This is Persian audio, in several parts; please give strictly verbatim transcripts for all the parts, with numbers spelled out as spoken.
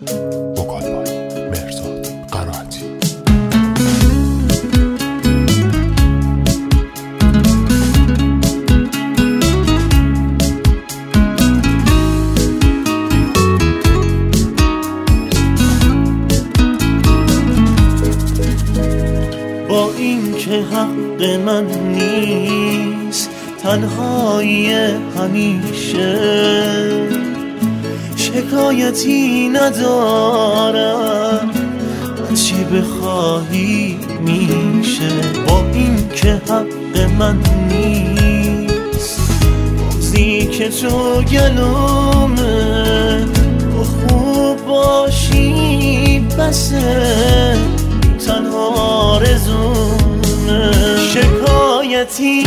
وکالبای مهرزاد قناعتی. با این که حق من نیست تنهایی همیشه، شکایتی ندارم چی بخواهی میشه. با این که حق من نیست بغضی که تو گلومه، تو خوب باشی بسه تنها آرزومه. شکایتی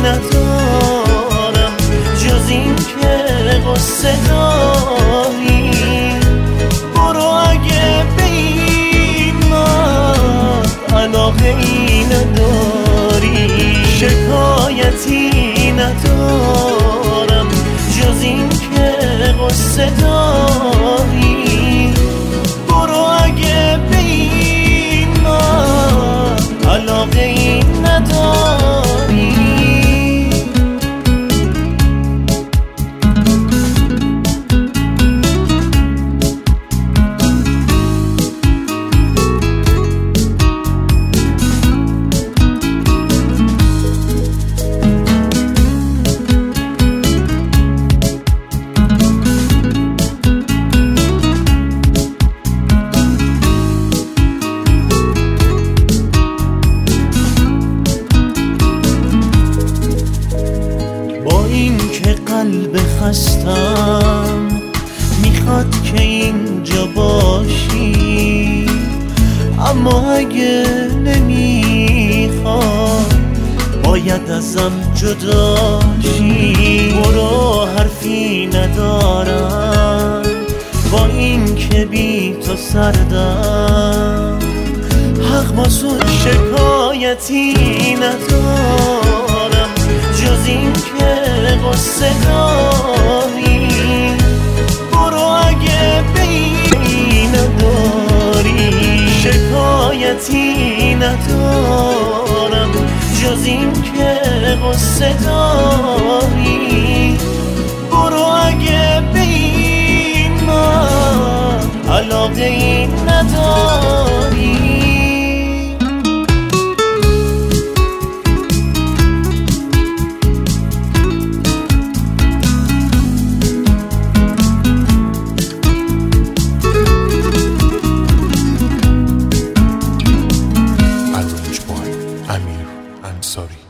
ندارم جز این که قصه داری، برو اگه به این من علاقه ای نداری. شکایتی ندارم جز این که قصه داری، برو اگه به این من علاقه ای نداری. قلب خستم میخواد که اینجا باشی، اما اگه نمیخواد باید ازم جداشی. برو حرفی ندارم با این که بی تو سردم، حق با تو. شکایتی ندارم جز این که قصه داری، برو اگه به این نداری. شکایتی ندارم جز این که قصه داری، برو اگه به این من علاقه ای نداری. Amir Ansari.